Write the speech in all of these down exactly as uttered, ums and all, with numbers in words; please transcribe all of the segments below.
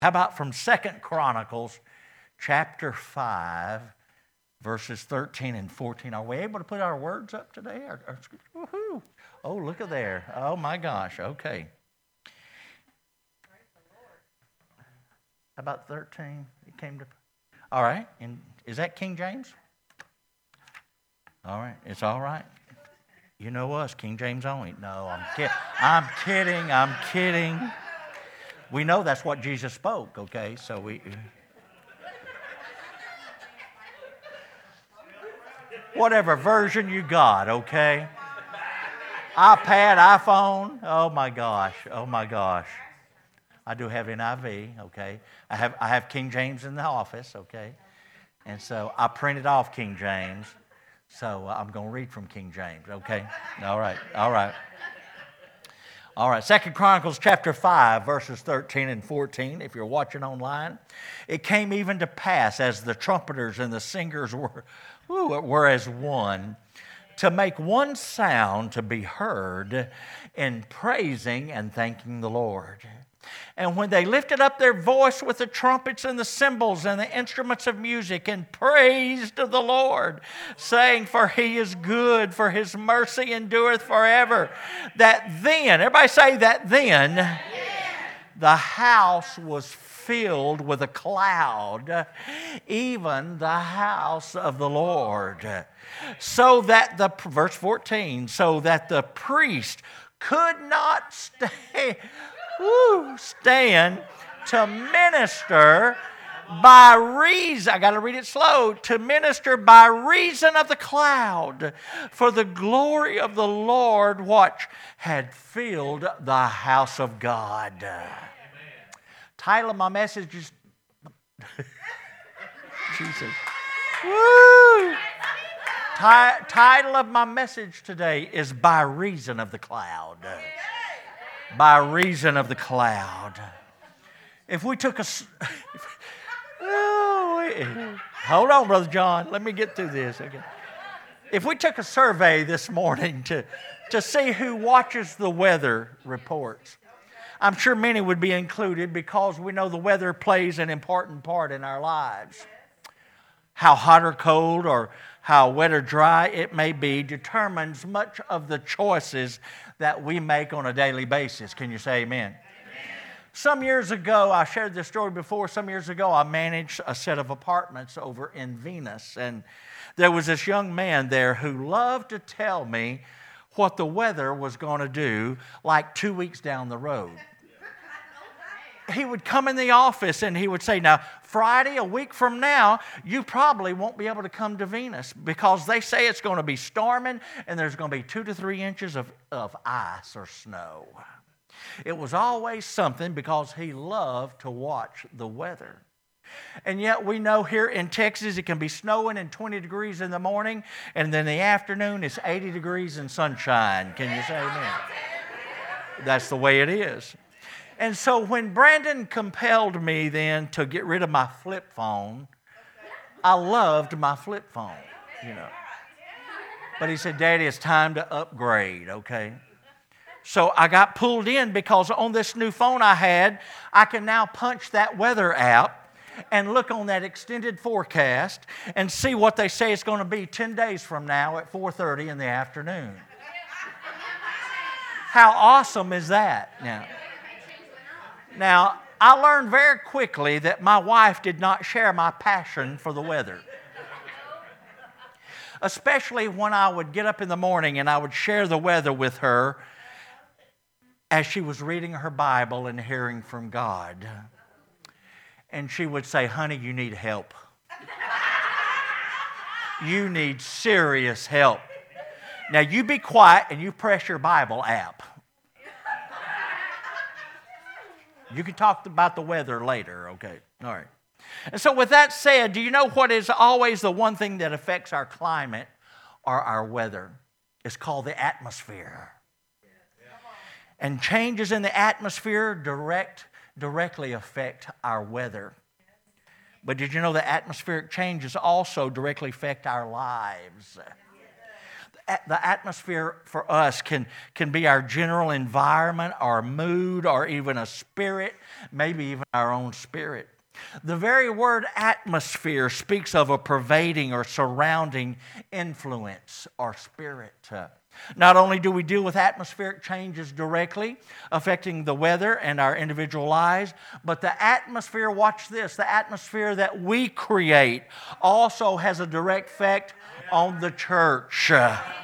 How about from Second Chronicles chapter five, verses thirteen and fourteen? Are we able to put our words up today? Our, our, woohoo. Oh, look at there. Oh, my gosh. Okay. How about thirteen? It came to... All right. And is that King James? All right. It's all right. You know us, King James only. No, I'm kidding. I'm kidding. I'm kidding. We know that's what Jesus spoke, okay? So we... Whatever version you got, okay? iPad, iPhone. Oh, my gosh. Oh, my gosh. I do have N I V, okay? I have I have King James in the office, okay? And so I printed off King James, so I'm going to read from King James, okay? All right, all right. All right, Second Chronicles chapter five, verses thirteen and fourteen, if you're watching online. It came even to pass, as the trumpeters and the singers were, were as one, to make one sound to be heard in praising and thanking the Lord. And when they lifted up their voice with the trumpets and the cymbals and the instruments of music and praised the Lord, saying, for he is good, for his mercy endureth forever. That then, everybody say that then, yeah. The house was filled with a cloud, even the house of the Lord. So that the, verse fourteen, so that the priest could not stay... Woo, stand to minister by reason, I got to read it slow, to minister by reason of the cloud. For the glory of the Lord, watch, had filled the house of God. Amen. Title of my message is, Jesus. Woo! Ti- title of my message today is By Reason of the Cloud. By reason of the cloud. If we took a... oh, hold on, Brother John. Let me get through this. Okay. If we took a survey this morning to, to see who watches the weather reports, I'm sure many would be included because we know the weather plays an important part in our lives. How hot or cold or how wet or dry it may be determines much of the choices that we make on a daily basis. Can you say amen? Amen? Some years ago, I shared this story before, some years ago I managed a set of apartments over in Venus, and there was this young man there who loved to tell me what the weather was going to do like two weeks down the road. He would come in the office and he would say, now, Friday, a week from now, you probably won't be able to come to Venus because they say it's going to be storming and there's going to be two to three inches of, of ice or snow. It was always something because he loved to watch the weather. And yet we know here in Texas it can be snowing and twenty degrees in the morning, and then in the afternoon it's eighty degrees and sunshine. Can you say amen? That's the way it is. And so when Brandon compelled me then to get rid of my flip phone, I loved my flip phone, you know. But he said, Daddy, it's time to upgrade, okay? So I got pulled in because on this new phone I had, I can now punch that weather app and look on that extended forecast and see what they say it's going to be ten days from now at four thirty in the afternoon. How awesome is that now? Now, I learned very quickly that my wife did not share my passion for the weather. Especially when I would get up in the morning and I would share the weather with her as she was reading her Bible and hearing from God. And she would say, honey, you need help. You need serious help. Now, you be quiet and you press your Bible app. You can talk about the weather later, okay? All right. And so with that said, do you know what is always the one thing that affects our climate or our weather? It's called the atmosphere. And changes in the atmosphere direct, directly affect our weather. But did you know that atmospheric changes also directly affect our lives? The the atmosphere for us can, can be our general environment, our mood, or even a spirit, maybe even our own spirit. The very word atmosphere speaks of a pervading or surrounding influence or spirit. Not only do we deal with atmospheric changes directly affecting the weather and our individual lives, but the atmosphere, watch this, the atmosphere that we create also has a direct effect on the church.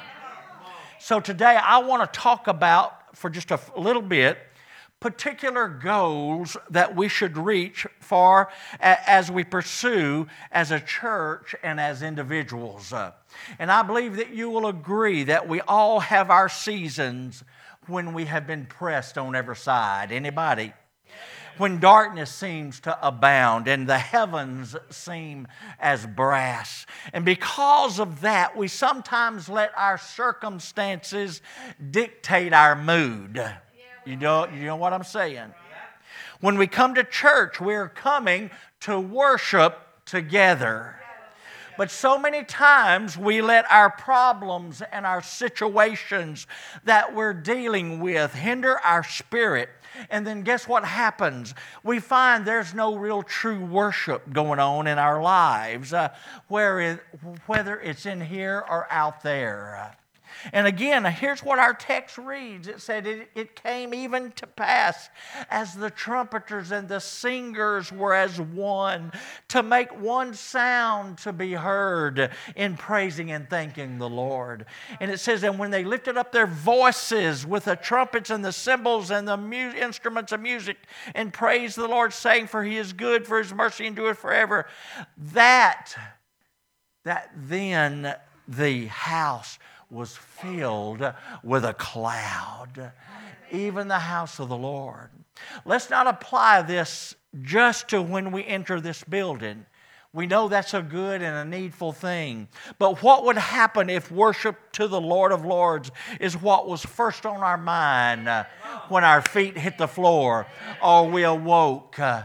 So today I want to talk about, for just a little bit, particular goals that we should reach for as we pursue as a church and as individuals. And I believe that you will agree that we all have our seasons when we have been pressed on every side. Anybody? When darkness seems to abound and the heavens seem as brass. And because of that, we sometimes let our circumstances dictate our mood. You know, you know what I'm saying? When we come to church, we're coming to worship together. But so many times we let our problems and our situations that we're dealing with hinder our spirit. And then guess what happens? We find there's no real true worship going on in our lives, uh, where it, whether it's in here or out there. And again, here's what our text reads. It said, it, it came even to pass as the trumpeters and the singers were as one, to make one sound to be heard in praising and thanking the Lord. And it says, and when they lifted up their voices with the trumpets and the cymbals and the mu- instruments of music and praised the Lord, saying, for he is good, for his mercy endureth forever. That, that then the house was filled with a cloud, even the house of the Lord. Let's not apply this just to when we enter this building. We know that's a good and a needful thing. But what would happen if worship to the Lord of Lords is what was first on our mind uh, when our feet hit the floor or we awoke? Uh,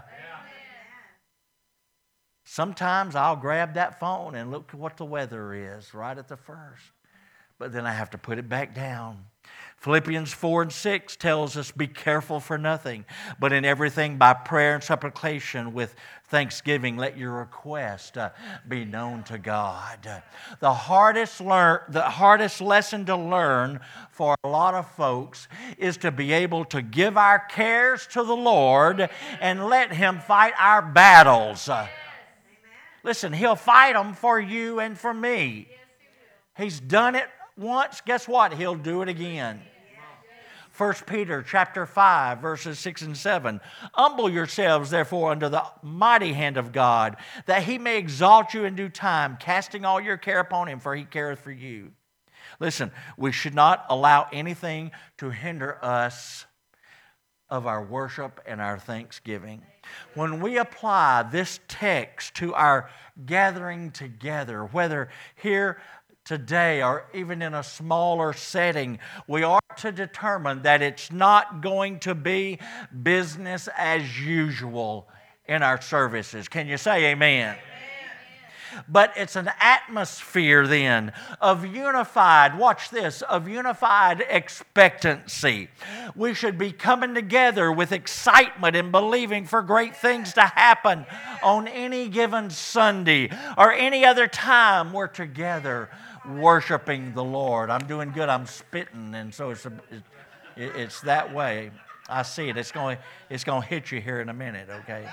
sometimes I'll grab that phone and look at what the weather is right at the first. But then I have to put it back down. Philippians four and six tells us, be careful for nothing, but in everything by prayer and supplication with thanksgiving, let your request uh, be known to God. The hardest, learn, the hardest lesson to learn for a lot of folks is to be able to give our cares to the Lord and let Him fight our battles. Uh, listen, He'll fight them for you and for me. He's done it once, guess what? He'll do it again. First Peter chapter five, verses six and seven. Humble yourselves, therefore, under the mighty hand of God, that He may exalt you in due time, casting all your care upon Him, for He careth for you. Listen, we should not allow anything to hinder us of our worship and our thanksgiving. When we apply this text to our gathering together, whether here today or even in a smaller setting, we are to determine that it's not going to be business as usual in our services. Can you say amen? Amen. But it's an atmosphere then of unified, watch this, of unified expectancy. We should be coming together with excitement and believing for great things to happen on any given Sunday or any other time we're together worshiping the Lord. I'm doing good. I'm spitting, and so it's a, it, it's that way. I see it. It's going it's going to hit you here in a minute, okay?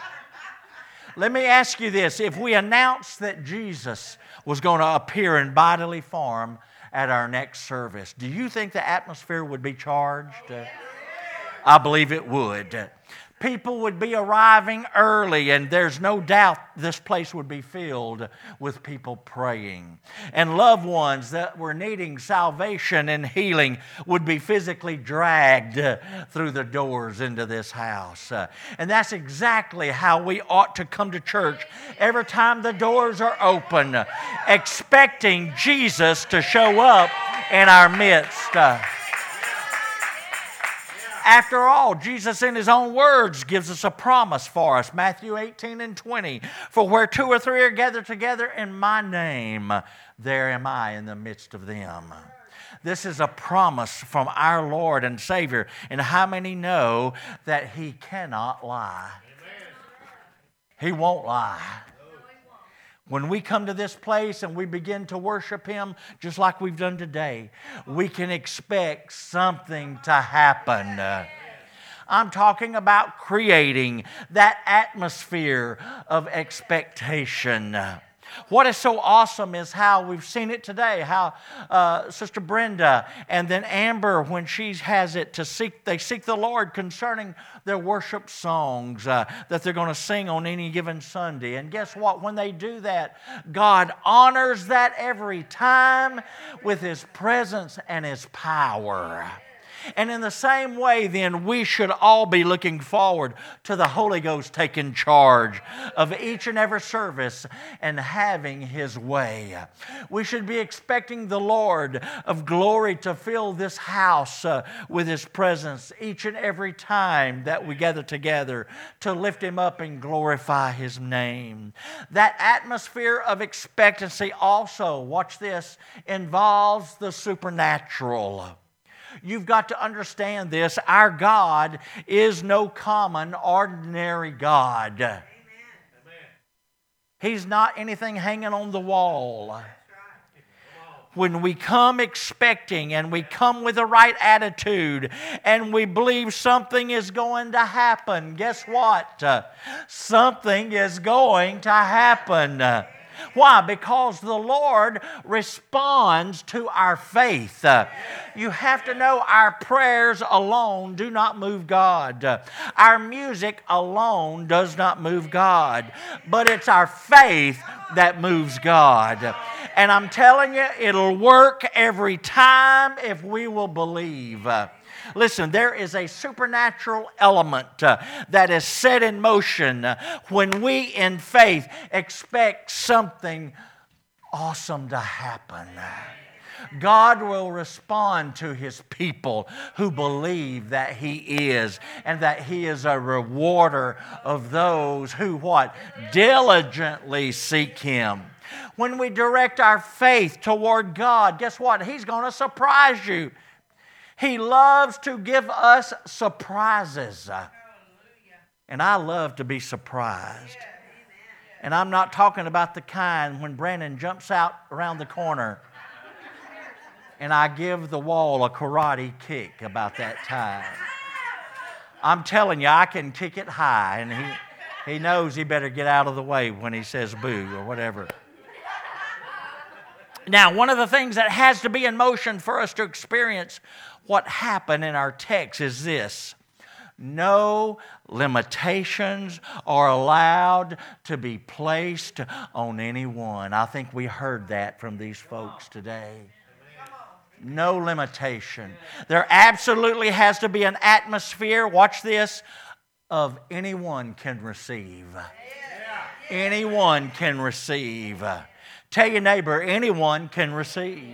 Let me ask you this. If we announced that Jesus was going to appear in bodily form at our next service, do you think the atmosphere would be charged? Uh, I believe it would. People would be arriving early, and there's no doubt this place would be filled with people praying. And loved ones that were needing salvation and healing would be physically dragged through the doors into this house. And that's exactly how we ought to come to church every time the doors are open, expecting Jesus to show up in our midst. After all, Jesus in His own words gives us a promise for us. Matthew eighteen and twenty. For where two or three are gathered together in my name, there am I in the midst of them. This is a promise from our Lord and Savior. And how many know that He cannot lie? He won't lie. When we come to this place and we begin to worship Him just like we've done today, we can expect something to happen. I'm talking about creating that atmosphere of expectation. What is so awesome is how we've seen it today, how uh, Sister Brenda and then Amber, when she has it to seek, they seek the Lord concerning their worship songs uh, that they're going to sing on any given Sunday. And guess what? When they do that, God honors that every time with His presence and His power. And in the same way, then, we should all be looking forward to the Holy Ghost taking charge of each and every service and having His way. We should be expecting the Lord of glory to fill this house uh, with His presence each and every time that we gather together to lift Him up and glorify His name. That atmosphere of expectancy also, watch this, involves the supernatural. You've got to understand this. Our God is no common, ordinary God. Amen. He's not anything hanging on the wall. When we come expecting and we come with the right attitude and we believe something is going to happen, guess what? Uh, something is going to happen. Uh, Why? Because the Lord responds to our faith. Uh, you have to know our prayers alone do not move God. Uh, our music alone does not move God. But it's our faith that moves God. And I'm telling you, it'll work every time if we will believe. Uh, Listen, there is a supernatural element uh, that is set in motion uh, when we in faith expect something awesome to happen. God will respond to His people who believe that He is, and that He is a rewarder of those who what? Diligently seek Him. When we direct our faith toward God, guess what? He's going to surprise you. He loves to give us surprises. And I love to be surprised. And I'm not talking about the kind when Brandon jumps out around the corner and I give the wall a karate kick about that time. I'm telling you, I can kick it high, and he, he knows he better get out of the way when he says boo or whatever. Now, one of the things that has to be in motion for us to experience what happened in our text is this: no limitations are allowed to be placed on anyone. I think we heard that from these folks today. No limitation. There absolutely has to be an atmosphere, watch this, of anyone can receive. Anyone can receive. Tell your neighbor, anyone can receive.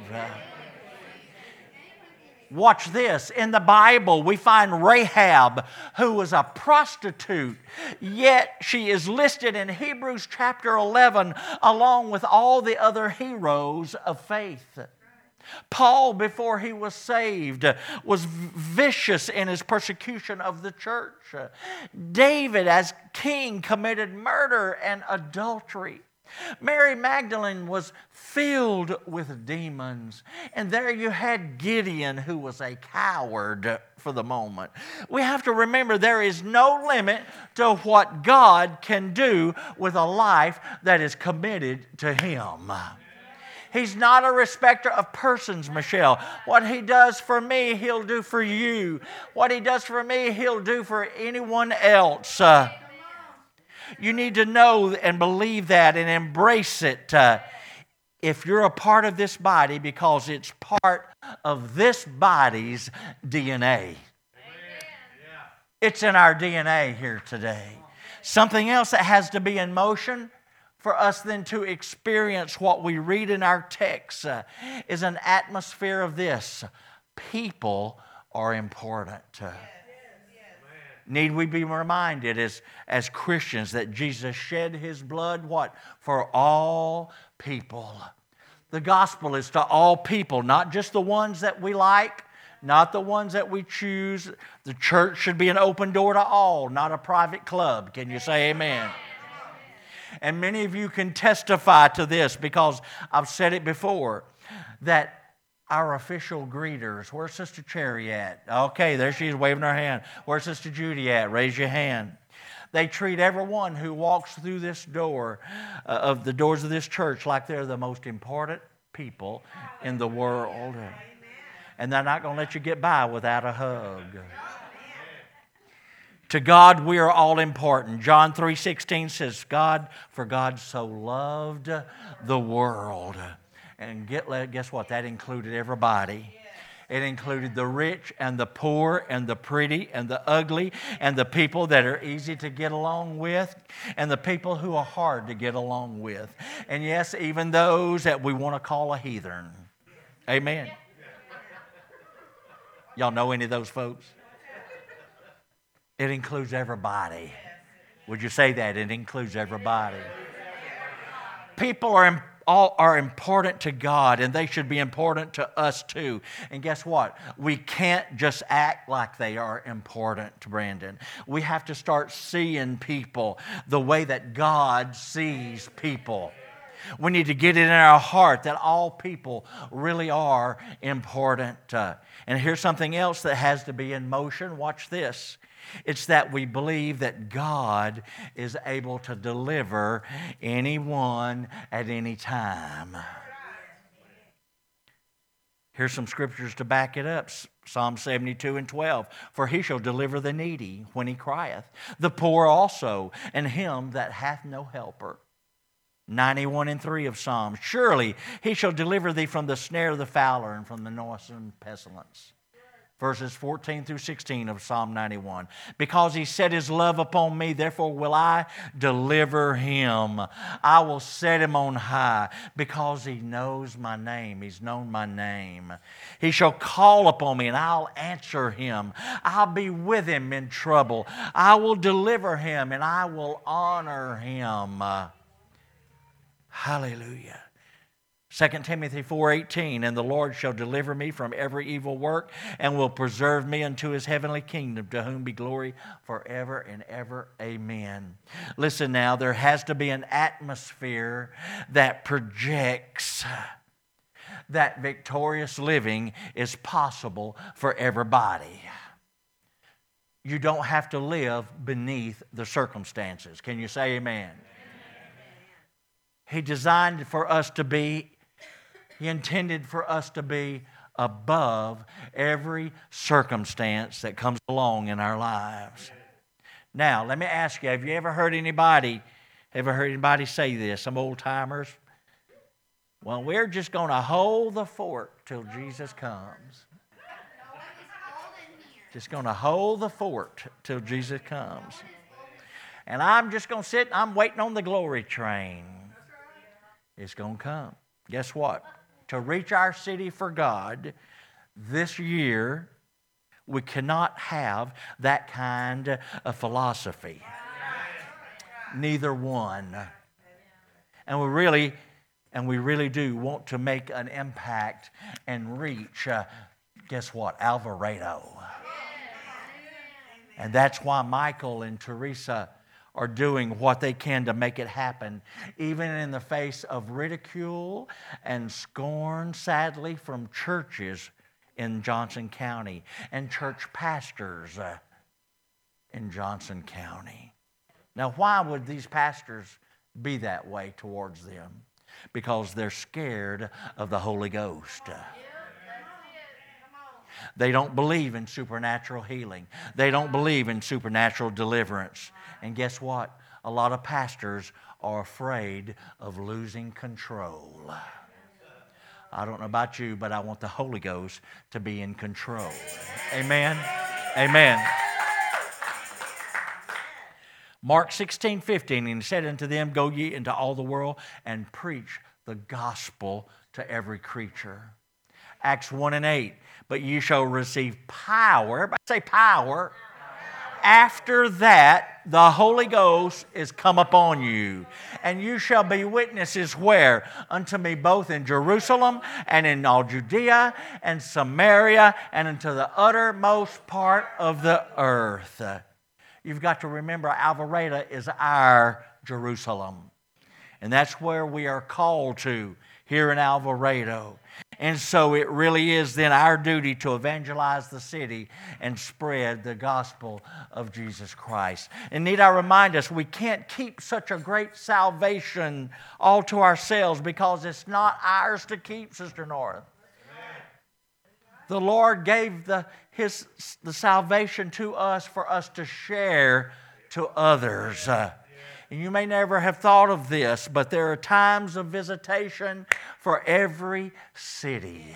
Watch this. In the Bible, we find Rahab, who was a prostitute, yet she is listed in Hebrews chapter eleven along with all the other heroes of faith. Paul, before he was saved, was vicious in his persecution of the church. David, as king, committed murder and adultery. Mary Magdalene was filled with demons. And there you had Gideon, who was a coward for the moment. We have to remember there is no limit to what God can do with a life that is committed to Him. He's not a respecter of persons, Michelle. What He does for me, He'll do for you. What He does for me, He'll do for anyone else. Uh, You need to know and believe that and embrace it uh, if you're a part of this body, because it's part of this body's D N A. It's in our D N A here today. Something else that has to be in motion for us then to experience what we read in our text uh, is an atmosphere of this: people are important. Uh, Need we be reminded as, as Christians that Jesus shed His blood, what? For all people. The gospel is to all people, not just the ones that we like, not the ones that we choose. The church should be an open door to all, not a private club. Can you say amen? And many of you can testify to this because I've said it before, that our official greeters, where's Sister Cherry at? Okay, there she is waving her hand. Where's Sister Judy at? Raise your hand. They treat everyone who walks through this door, uh, of the doors of this church, like they're the most important people in the world. And they're not going to let you get by without a hug. To God, we are all important. John three sixteen says, God, for God so loved the world. And get, guess what? That included everybody. It included the rich and the poor and the pretty and the ugly and the people that are easy to get along with and the people who are hard to get along with. And yes, even those that we want to call a heathen. Amen. Y'all know any of those folks? It includes everybody. Would you say that? It includes everybody. People are all are important to God, and they should be important to us too. And guess what? We can't just act like they are important to Brandon. We have to start seeing people the way that God sees people. We need to get it in our heart that all people really are important. Uh, and here's something else that has to be in motion. Watch this. It's that we believe that God is able to deliver anyone at any time. Here's some scriptures to back it up. Psalm seventy-two and twelve. For he shall deliver the needy when he crieth, the poor also, and him that hath no helper. ninety-one and three of Psalms. Surely he shall deliver thee from the snare of the fowler and from the noisome pestilence. Verses fourteen through sixteen of Psalm ninety-one. Because he set his love upon me, therefore will I deliver him. I will set him on high because he knows my name. He's known my name. He shall call upon me and I'll answer him. I'll be with him in trouble. I will deliver him and I will honor him. Hallelujah. Second Timothy four eighteen, and the Lord shall deliver me from every evil work and will preserve me unto his heavenly kingdom, to whom be glory forever and ever. Amen. Listen now, there has to be an atmosphere that projects that victorious living is possible for everybody. You don't have to live beneath the circumstances. Can you say amen? He designed for us to be He intended for us to be above every circumstance that comes along in our lives. Now, let me ask you, have you ever heard anybody, ever heard anybody say this, some old timers? Well, we're just going to hold the fort till Jesus comes. Just going to hold the fort till Jesus comes. And I'm just going to sit, I'm waiting on the glory train. It's going to come. Guess what? To reach our city for God this year, we cannot have that kind of philosophy. Neither one. And we really, and we really do want to make an impact and reach, uh, guess what? Alvarado. And that's why Michael and Teresa are doing what they can to make it happen, even in the face of ridicule and scorn, sadly, from churches in Johnson County and church pastors uh, in Johnson County. Now, why would these pastors be that way towards them? Because they're scared of the Holy Ghost. They don't believe in supernatural healing. They don't believe in supernatural deliverance. And guess what? A lot of pastors are afraid of losing control. I don't know about you, but I want the Holy Ghost to be in control. Amen? Amen. Mark sixteen fifteen, and he said unto them, Go ye into all the world and preach the gospel to every creature. Acts one and eight, but ye shall receive power. Everybody say power. after that, the Holy Ghost is come upon you, and you shall be witnesses where? Unto me both in Jerusalem and in all Judea and Samaria and unto the uttermost part of the earth. You've got to remember, Alvarado is our Jerusalem. And that's where we are called to here in Alvarado. And so it really is then our duty to evangelize the city and spread the gospel of Jesus Christ. And need I remind us, we can't keep such a great salvation all to ourselves because it's not ours to keep, Sister Nora. The Lord gave the, his, the salvation to us for us to share to others. Uh, And you may never have thought of this, but there are times of visitation for every city.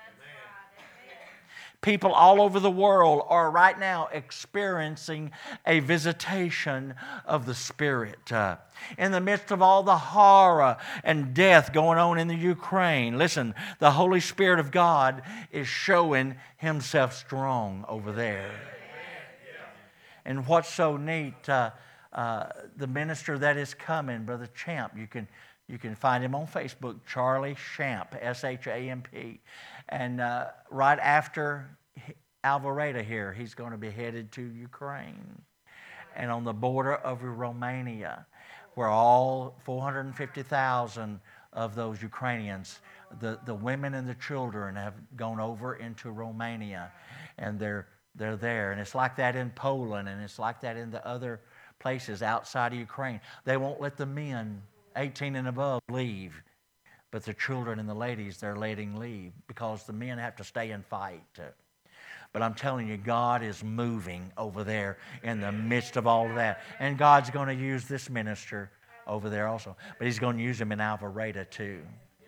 People all over the world are right now experiencing a visitation of the Spirit. Uh, in the midst of all the horror and death going on in the Ukraine, listen, the Holy Spirit of God is showing Himself strong over there. And what's so neat, uh, Uh, the minister that is coming, Brother Champ, you can you can find him on Facebook, Charlie Champ, S H A M P. And uh, right after Alvarado here, he's going to be headed to Ukraine. And on the border of Romania, where all four hundred fifty thousand of those Ukrainians, the, the women and the children have gone over into Romania. And they're, they're there. And it's like that in Poland, and it's like that in the other places outside of Ukraine. They won't let the men eighteen and above leave, but the children and the ladies they're letting leave because the men have to stay and fight. But I'm telling you, God is moving over there in the midst of all of that. And God's going to use this minister over there also. But He's going to use him in Alvarado too.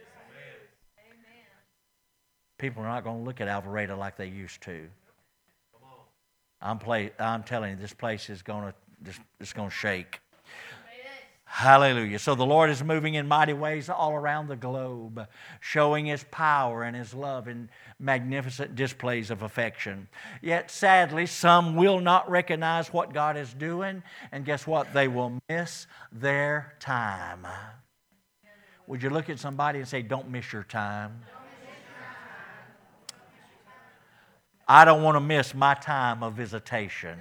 People are not going to look at Alvarado like they used to. I'm, play, I'm telling you, this place is going to Just, it's going to shake. Hallelujah. So the Lord is moving in mighty ways all around the globe, showing His power and His love in magnificent displays of affection. Yet sadly, some will not recognize what God is doing, and guess what? They will miss their time. Would you look at somebody and say, don't miss your time? I don't want to miss my time of visitation.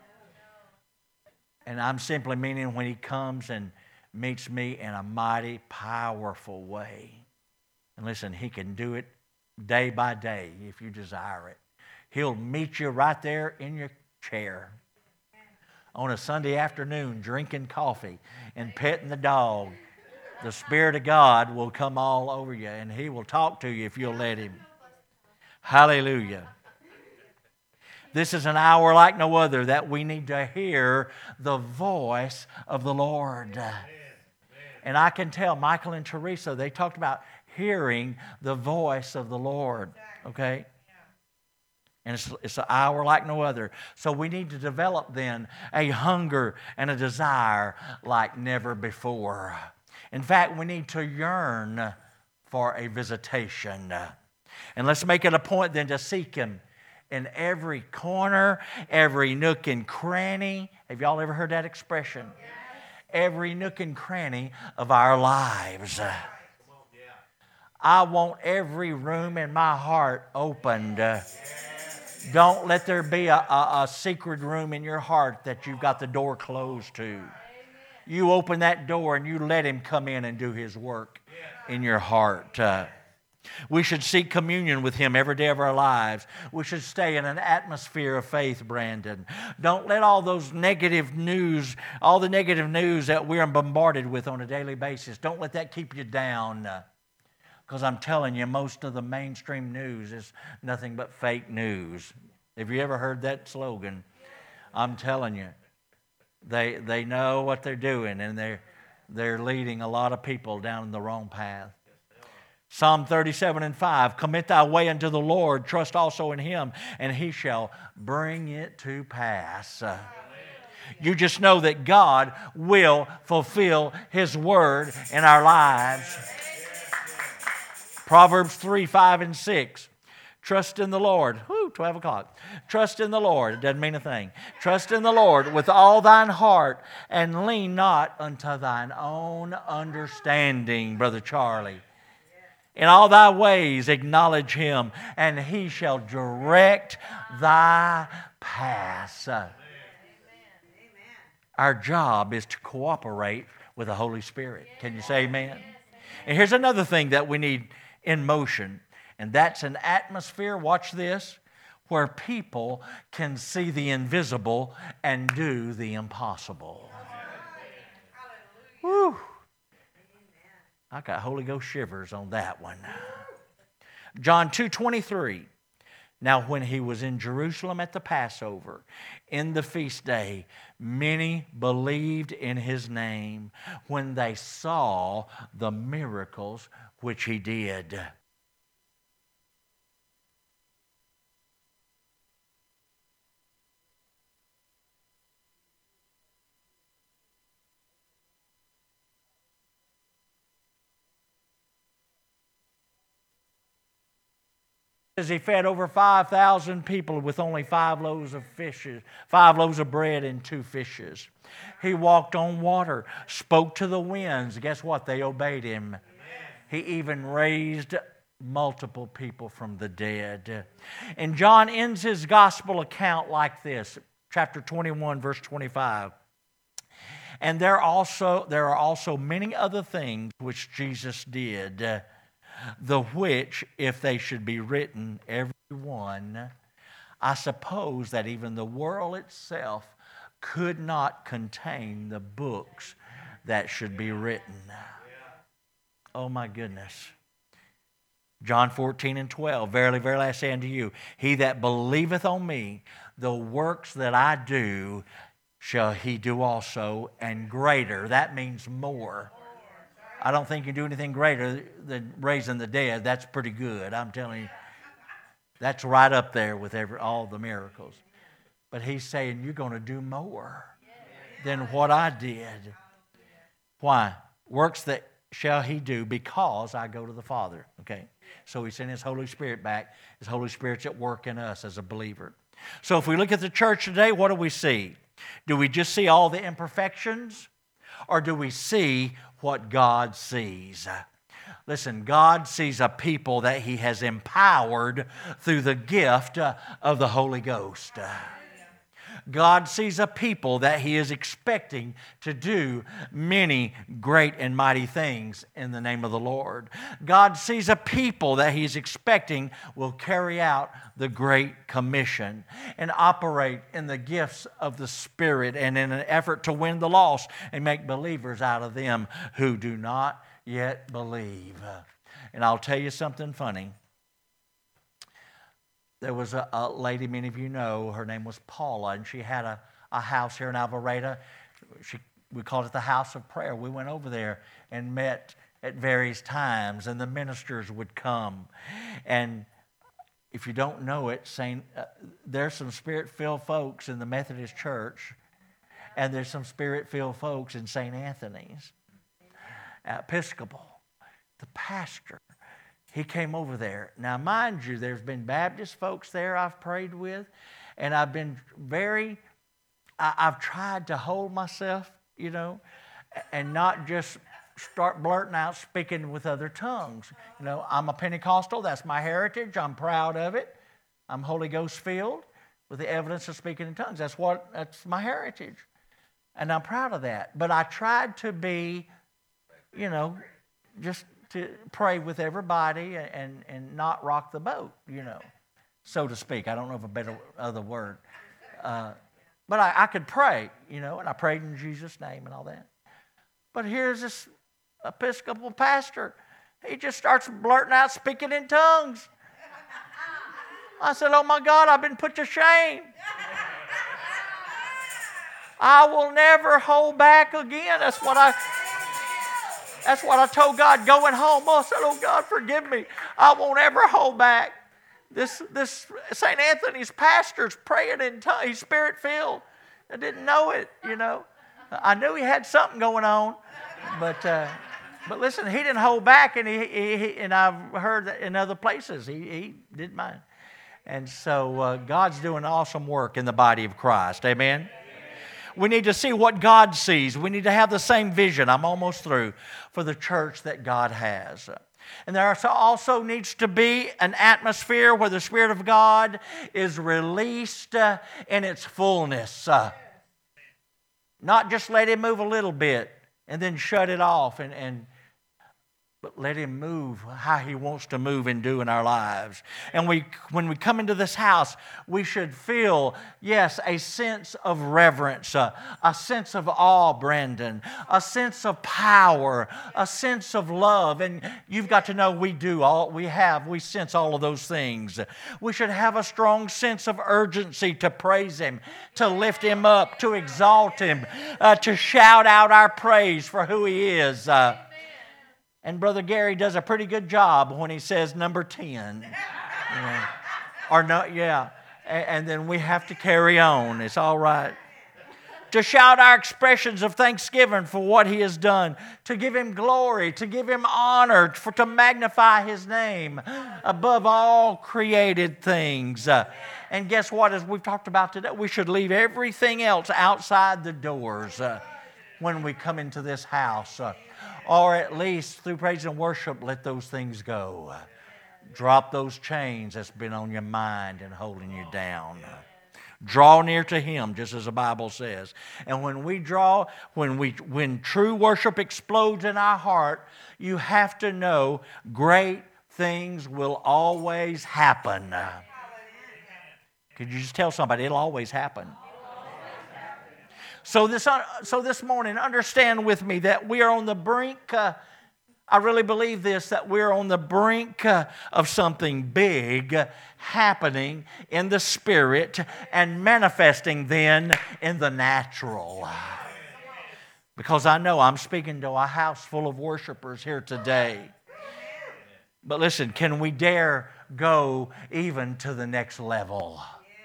And I'm simply meaning when He comes and meets me in a mighty, powerful way. And listen, He can do it day by day if you desire it. He'll meet you right there in your chair on a Sunday afternoon drinking coffee and petting the dog. The Spirit of God will come all over you, and He will talk to you if you'll let Him. Hallelujah. This is an hour like no other that we need to hear the voice of the Lord. And I can tell Michael and Teresa, they talked about hearing the voice of the Lord. Okay? And it's, it's an hour like no other. So we need to develop then a hunger and a desire like never before. In fact, we need to yearn for a visitation. And let's make it a point then to seek Him in every corner, every nook and cranny. Have y'all ever heard that expression? Yes. Every nook and cranny of our lives. I want every room in my heart opened. Don't let there be a, a, a secret room in your heart that you've got the door closed to. You open that door and you let Him come in and do His work in your heart. Uh, We should seek communion with Him every day of our lives. We should stay in an atmosphere of faith, Brandon. Don't let all those negative news, all the negative news that we're bombarded with on a daily basis, don't let that keep you down. Because I'm telling you, most of the mainstream news is nothing but fake news. Have you ever heard that slogan? I'm telling you, they they know what they're doing, and they're, they're leading a lot of people down the wrong path. Psalm thirty-seven and five, commit thy way unto the Lord, trust also in Him, and He shall bring it to pass. Uh, you just know that God will fulfill His word in our lives. Proverbs three, five, and six. Trust in the Lord. Whew, twelve o'clock. Trust in the Lord. It doesn't mean a thing. Trust in the Lord with all thine heart and lean not unto thine own understanding, Brother Charlie. In all thy ways acknowledge Him, and He shall direct thy paths. Our job is to cooperate with the Holy Spirit. Can you say amen? And here's another thing that we need in motion, and that's an atmosphere, watch this, where people can see the invisible and do the impossible. Woo! I got Holy Ghost shivers on that one. John two twenty-three. Now when He was in Jerusalem at the Passover, in the feast day, many believed in His name when they saw the miracles which He did. As He fed over five thousand people with only five loaves of fishes, five loaves of bread and two fishes. He walked on water, spoke to the winds. Guess what? They obeyed Him. Amen. He even raised multiple people from the dead. And John ends his gospel account like this, chapter twenty-one, verse twenty-five. And there also there are also many other things which Jesus did, the which, if they should be written, every one, I suppose that even the world itself could not contain the books that should be written. Oh my goodness. John fourteen and twelve, verily, verily, I say unto you, he that believeth on me, the works that I do, shall he do also, and greater. That means more. I don't think you do anything greater than raising the dead. That's pretty good. I'm telling you, that's right up there with every, all the miracles. But He's saying you're going to do more than what I did. Why? Works that shall He do because I go to the Father. Okay? So He sent His Holy Spirit back. His Holy Spirit's at work in us as a believer. So if we look at the church today, what do we see? Do we just see all the imperfections? Or do we see what God sees? Listen, God sees a people that He has empowered through the gift of the Holy Ghost. God sees a people that He is expecting to do many great and mighty things in the name of the Lord. God sees a people that He is expecting will carry out the Great Commission and operate in the gifts of the Spirit and in an effort to win the lost and make believers out of them who do not yet believe. And I'll tell you something funny. There was a, a lady, many of you know, her name was Paula, and she had a, a house here in Alvarado. She, we called it the House of Prayer. We went over there and met at various times, and the ministers would come. And if you don't know it, Saint, uh, there's some Spirit-filled folks in the Methodist Church, and there's some Spirit-filled folks in Saint Anthony's. Episcopal, the pastor. He came over there. Now, mind you, there's been Baptist folks there I've prayed with, and I've been very, I, I've tried to hold myself, you know, and not just start blurting out speaking with other tongues. You know, I'm a Pentecostal. That's my heritage. I'm proud of it. I'm Holy Ghost filled with the evidence of speaking in tongues. That's what, that's my heritage. And I'm proud of that. But I tried to be, you know, just to pray with everybody and, and not rock the boat, you know, so to speak. I don't know of a better other word. Uh, but I, I could pray, you know, and I prayed in Jesus' name and all that. But here's this Episcopal pastor. He just starts blurting out, speaking in tongues. I said, oh my God, I've been put to shame. I will never hold back again. That's what I... That's what I told God going home. I said, oh, God, forgive me. I won't ever hold back. This this Saint Anthony's pastor's praying in tongues. He's Spirit-filled. I didn't know it, you know. I knew he had something going on. But uh, but listen, he didn't hold back, and he, he, he and I've heard that in other places. He, he didn't mind. And so uh, God's doing awesome work in the body of Christ. Amen? We need to see what God sees. We need to have the same vision, I'm almost through, for the church that God has. And there also needs to be an atmosphere where the Spirit of God is released uh, in its fullness. Uh, not just let Him move a little bit and then shut it off, and, and but let Him move how He wants to move and do in our lives. And we, when we come into this house, we should feel, yes, a sense of reverence, a, a sense of awe, Brandon, a sense of power, a sense of love. And you've got to know we do, all we have, we sense all of those things. We should have a strong sense of urgency to praise Him, to lift Him up, to exalt Him, uh, to shout out our praise for who He is. Uh, And Brother Gary does a pretty good job when he says number ten. You know, or no, yeah. And, and then we have to carry on. It's all right. To shout our expressions of thanksgiving for what He has done. To give Him glory. To give Him honor. For, to magnify His name above all created things. Uh, and guess what? As we've talked about today, we should leave everything else outside the doors uh, when we come into this house. Uh, Or at least through praise and worship, let those things go. Drop those chains that's been on your mind and holding you down. Draw near to Him, just as the Bible says. And when we draw, when we, when true worship explodes in our heart, you have to know great things will always happen. Could you just tell somebody it'll always happen? So this, so this morning, understand with me that we are on the brink, uh, I really believe this, that we're on the brink uh, of something big uh, happening in the Spirit and manifesting then in the natural. Because I know I'm speaking to a house full of worshipers here today. But listen, can we dare go even to the next level?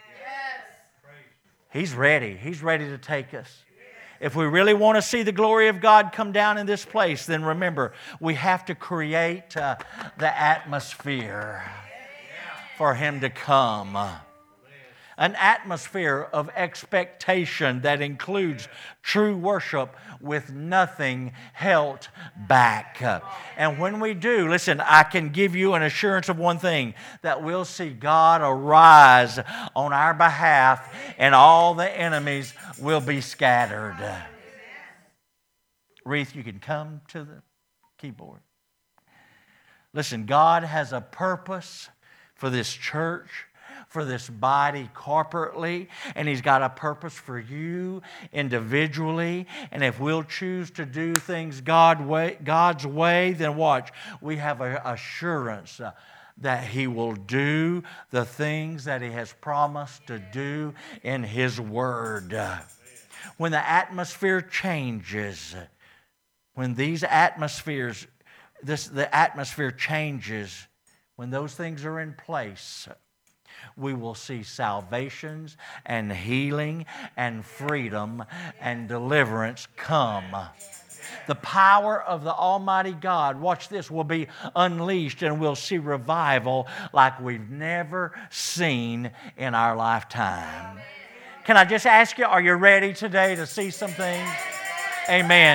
He's ready. He's ready to take us. If we really want to see the glory of God come down in this place, then remember, we have to create uh, the atmosphere for Him to come. An atmosphere of expectation that includes true worship with nothing held back. And when we do, listen, I can give you an assurance of one thing, that we'll see God arise on our behalf and all the enemies will be scattered. Reith, you can come to the keyboard. Listen, God has a purpose for this church, for this body corporately, and He's got a purpose for you individually. And if we'll choose to do things God way, God's way, then watch, we have an assurance uh, that He will do the things that He has promised to do in His Word. Uh, when the atmosphere changes, when these atmospheres, this the atmosphere changes, when those things are in place, we will see salvations and healing and freedom and deliverance come. The power of the Almighty God, watch this, will be unleashed, and we'll see revival like we've never seen in our lifetime. Can I just ask you, are you ready today to see some things? Amen.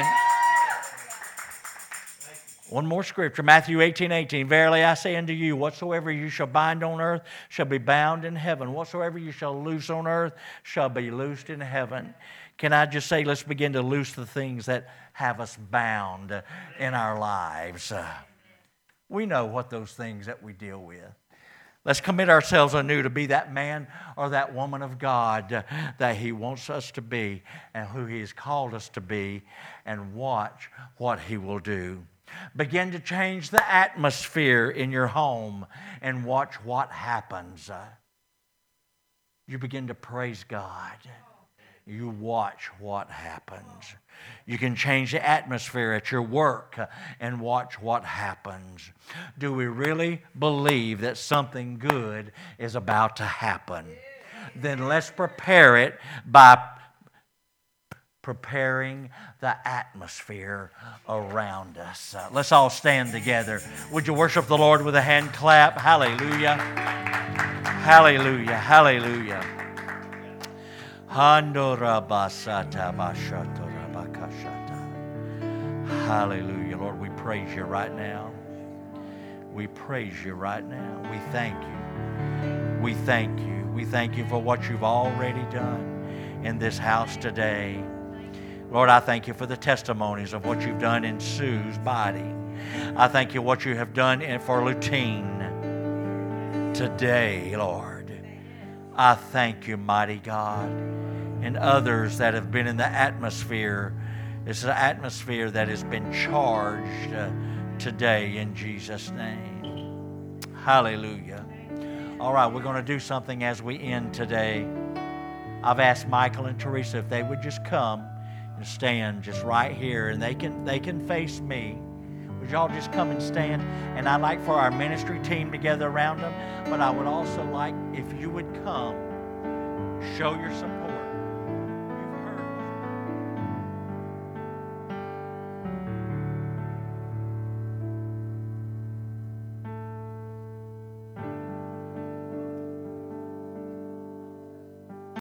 One more scripture, Matthew eighteen eighteen. Verily I say unto you, whatsoever you shall bind on earth shall be bound in heaven. Whatsoever you shall loose on earth shall be loosed in heaven. Can I just say, let's begin to loose the things that have us bound in our lives. We know what those things that we deal with. Let's commit ourselves anew to be that man or that woman of God that He wants us to be and who He has called us to be, and watch what He will do. Begin to change the atmosphere in your home and watch what happens. You begin to praise God. You watch what happens. You can change the atmosphere at your work and watch what happens. Do we really believe that something good is about to happen? Then let's prepare it by preparing the atmosphere around us. Uh, let's all stand together. Would you worship the Lord with a hand clap? Hallelujah. Hallelujah. Hallelujah. Hallelujah. Lord, we praise you right now. We praise you right now. We thank you. We thank you. We thank you for what you've already done in this house today. Lord, I thank you for the testimonies of what you've done in Sue's body. I thank you what you have done in, for Lutine today, Lord. I thank you, mighty God, and others that have been in the atmosphere. It's an atmosphere that has been charged uh, today in Jesus' name. Hallelujah. All right, we're going to do something as we end today. I've asked Michael and Teresa if they would just come and stand just right here, and they can they can face me. Would y'all just come and stand? And I'd like for our ministry team to gather around them, but I would also like if you would come, show your support.